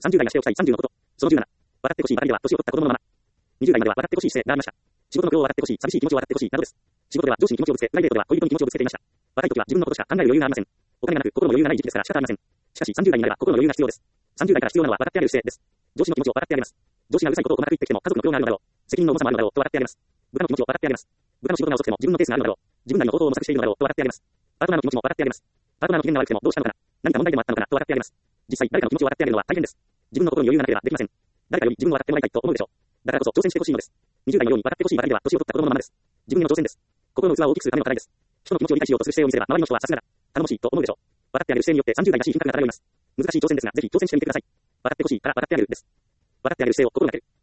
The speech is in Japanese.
30代がしておきたい30のこと。その17。笑ってほしい場合では年を取った子供のまま。20代までは笑ってほしい姿勢がありました。仕事の今日を笑ってほしい、寂しい気持ちを笑ってほしいなどです。仕事では上司に気持ちをぶつけ、プライベートでは恋人に気持ちをぶつけていました。若い時は自分のことしか考える余裕がありません。お金がなく心の余裕がない時期ですから仕方ありません。しかし30代になれば心の余裕が必要です。30代から必要なのは笑ってあげる姿勢です。上司の気持ちを笑ってあげます。上司がうるさいことを細かく言ってきても家族の今日があるのだろう。責任の重さもあるのだろうと笑ってあげます。部下の気持ちを笑ってあげます。部下の仕事が遅くても自分のペースがあるのだろう。自分なりの方法を模索しているのだろうと笑ってあげます。パートナーの気持ちも笑ってあげます。パートナーの機嫌が悪くてもどうしたのかな。何か問題でもあったのかなと笑ってあげます。実際誰かの気持ちを笑ってあげるのは大変です。自分の心に余裕がなければできません。誰かより自分を笑ってもらいたいと思うでしょう。だからこそ挑戦してほしいのです。20代のように笑ってほしいばかりでは年を取った子供のままです。自分への挑戦です。心の器を大きくするための課題です。人の気持ちを理解しようとする姿勢を見せれば周りの人はさすがだ、頼もしいと思うでしょう。笑ってあげる姿勢によって30代らしい品格が漂います。難しい挑戦ですがぜひ挑戦してみてください。笑ってほしいから笑ってあげるです。笑ってあげる姿勢を心がける。